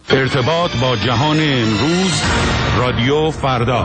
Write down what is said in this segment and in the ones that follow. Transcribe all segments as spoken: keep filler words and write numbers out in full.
ارتباط با جهان امروز، رادیو فردا.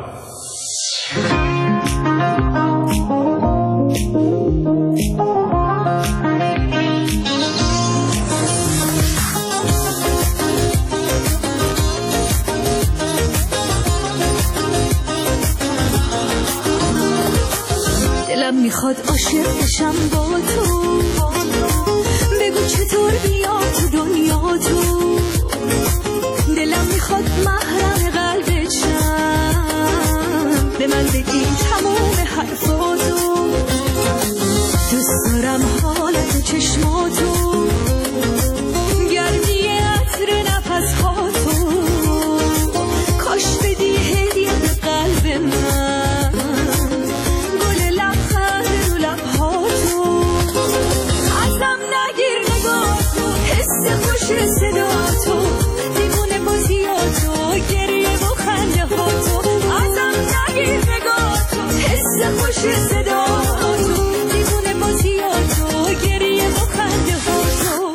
دلم میخواد عاشق بشم با تو، بگو چطور بیا تو دنیا تو. دلم میخواد محرم قلبت شم، به من بگی تمام حرفاتو. دوست دارم حالت چشماتو، گرمی عطر نفسهاتو. کاش بدی هدیه به قلب من، گل لبخند رو لبهاتو. ازم نگیر نگاهتو، حس خوش صداتو، دیوونه بازیاتو، گریه و خنده هاتو. ازم نگیر نگاهتو، حس خوش صداتو، دیوونه بازیاتو، گریه و خنده هاتو.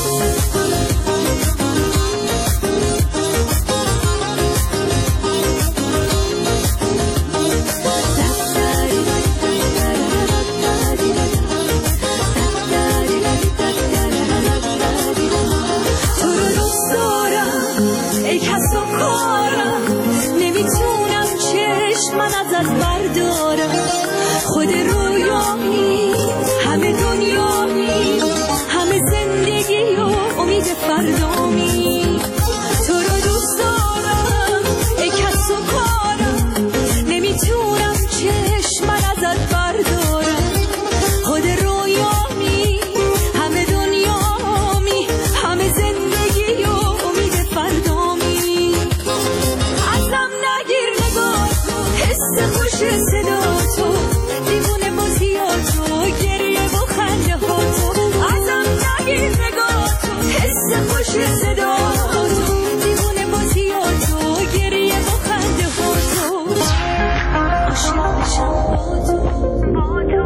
خود رویایی، همه دنیایی، همه زندگی و امید فردامی. تو رو دوست دارم ای کس و کارم، نمیتونم چشم من ازت بردارم. خود رویایی، همه دنیایی، همه زندگی و امید فردامی. ازم نگیر نگاهتو، حس خوش صداتو، دیوونه بازیاتو، گریه و خنده هاتو. ازم نگیر نگاهتو، حس خوش صداتو، دیوونه بازیاتو، گریه و خنده هاتو. عاشق بشم با تو،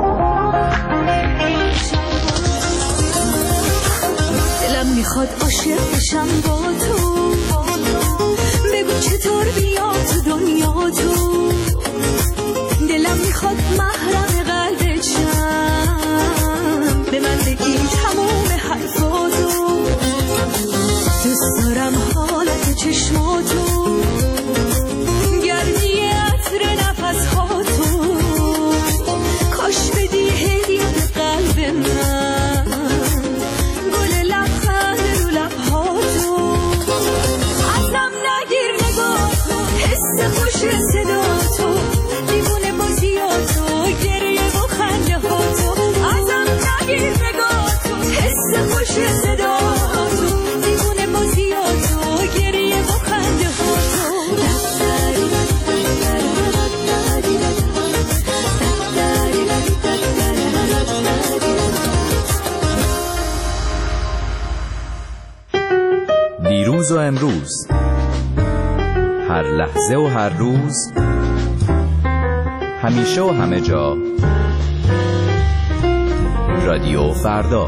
دلم میخواد عاشق بشم با تو، بگو چطور بیا تو دنیا تو. دلم میخواد محرم قلبت شم، به من بگی تمام حرفاتو. دوست دارم حالت چشماتو، گرمی عطر نفسهاتو. کاش بدی هدیه به قلب من، گل لبخند رو لبهاتو. ازم نگیر نگاهتو، حس خوش صداتو، دیوونه بازیاتو، گریه و خنده هاتو. ازم نگیر نگاهتو، حس خوش صداتو، دیوونه بازیاتو، گریه و خنده هاتو. دیروز و امروز، هر لحظه و هر روز، همیشه و همه جا، رادیو فردا.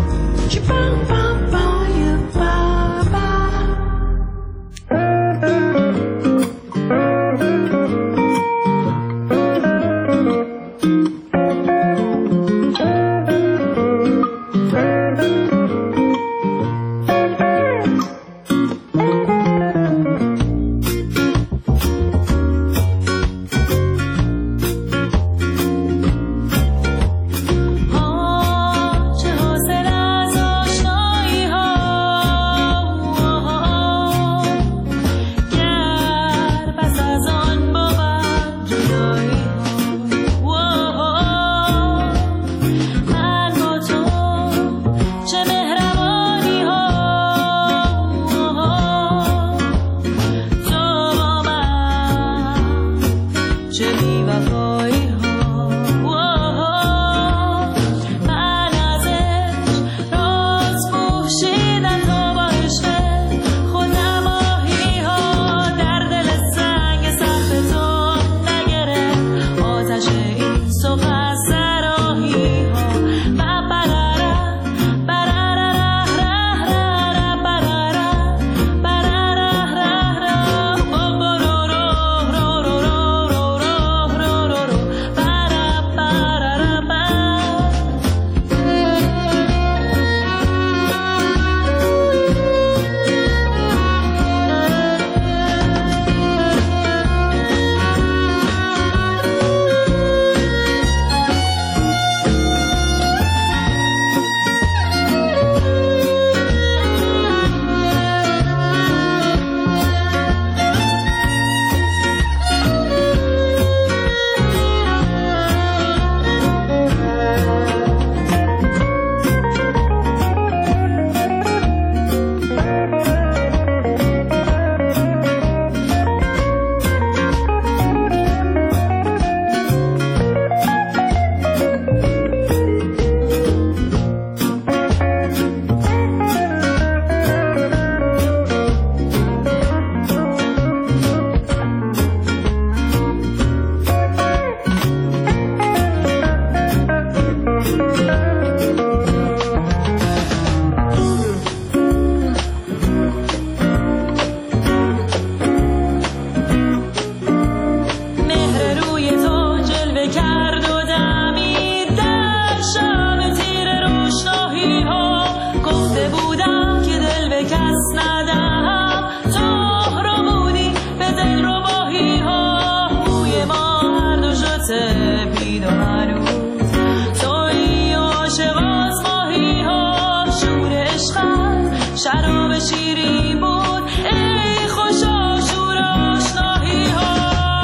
شیرین بود ای خوش آشور آشنایی ها.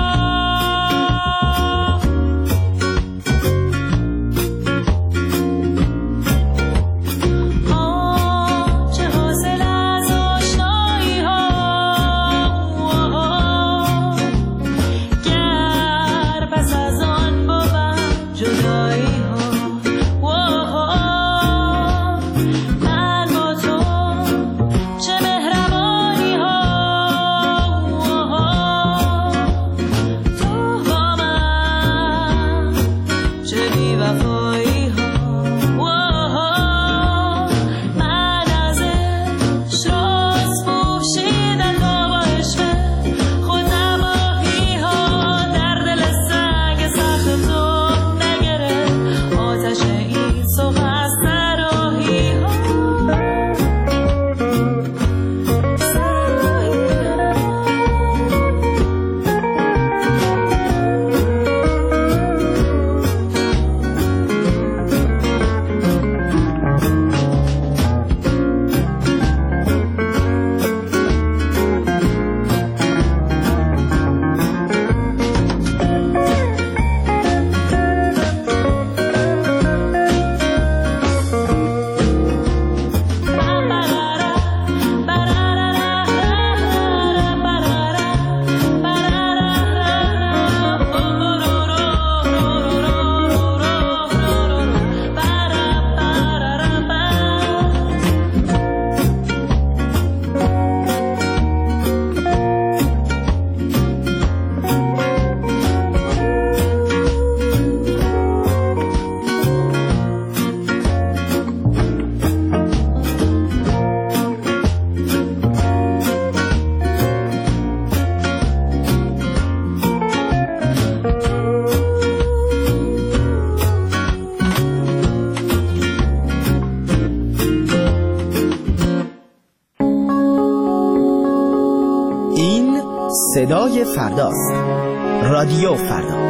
صدای فرداست. رادیو فردا.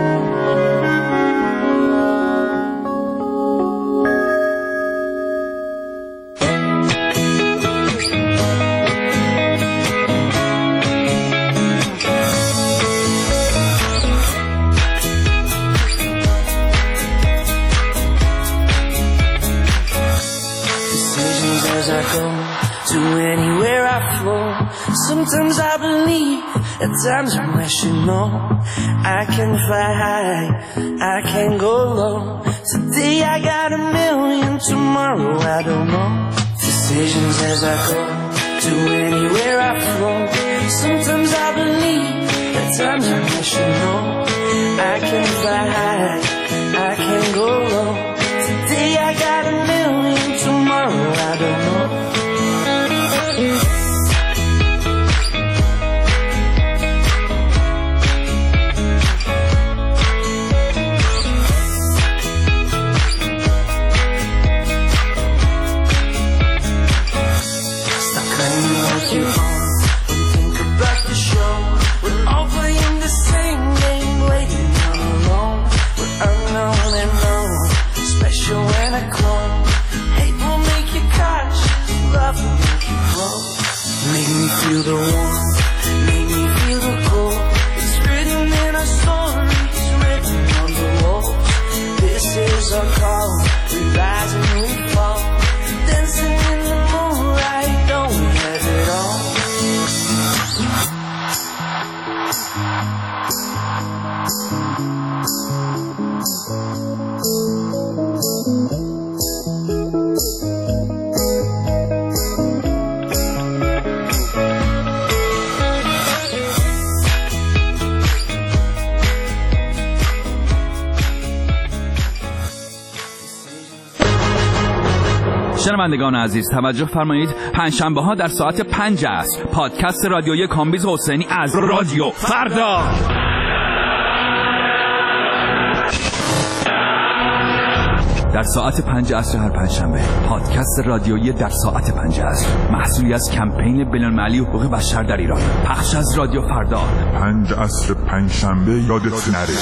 Sometimes I believe, at times I'm rational. I can fly high, I can go low. Today I got a million, tomorrow I don't know. Decisions as I go, to anywhere I flow. Sometimes I believe, at times I'm rational. I can fly high, I can go low. Today I got a million, tomorrow I don't know. Feel the warmth, make me feel the cold. It's written in our stories, written on the wall. This is our call, we rise and we fall. Dancing in the moonlight, don't we have it all? شنوندگان عزیز توجه فرمایید، پنجشنبه ها در ساعت پنج است پادکست رادیویی کامبیز حسینی از رادیو فردا. در ساعت پنج عصر هر پنجشنبه پادکست رادیویی در ساعت پنج عصر، محصولی از کمپین بین‌المللی حقوق بشر در ایران، پخش از رادیو فردا. پنج عصر پنجشنبه یادت نره.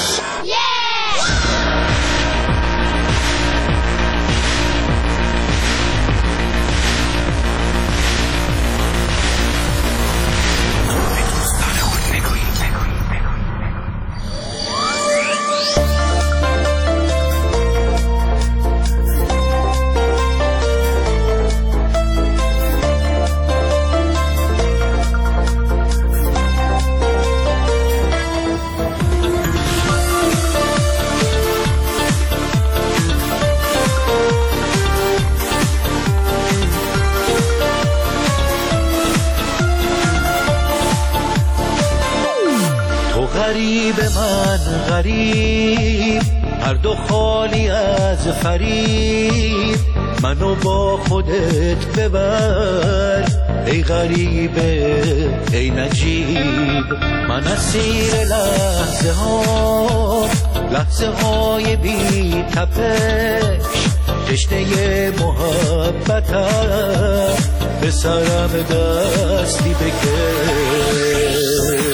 غریب من غریب، هر دو خالی از فریب، منو با خودت ببر ای غریبه ای نجیب. من اسیر لحظه ها، لحظه های بی تپش، تشنه محبتم، به سرم دستی بکش.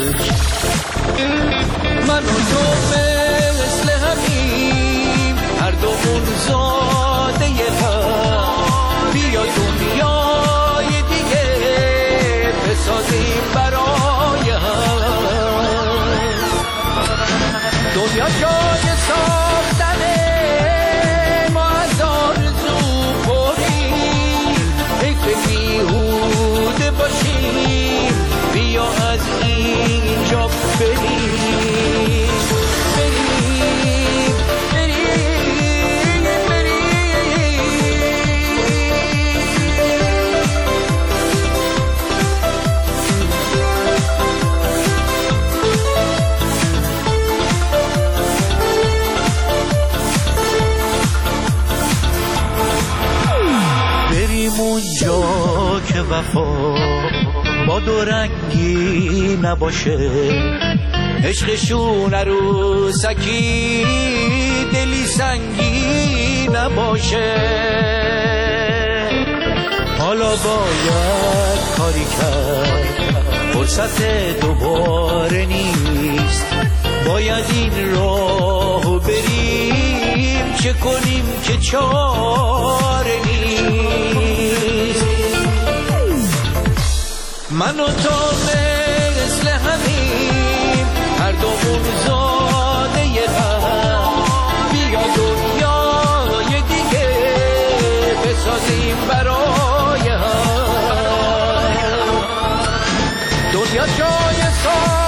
من و تو مثل همیم، هر دومون زاده هم، بیا دنیای دیگه بسازیم برای هم. دنیا جای ساختنه، ما از آرزو پریم، حیف بیهوده باشیم، بیا از اینجا بریم بریم بریم بریم. بریم اونجا که وفا با دو رنگی نباشه، عشقشون عروسکی دلی سنگی نباشه. حالا باید کاری کرد، فرصت دوباره نیست، باید این راهو بریم، چه کنیم که چاره نیست. من و تو مثل همیم، هر دومون زاده هم، بیا دنیای دیگه بسازیم برای هم. دنیا جای ساختنه،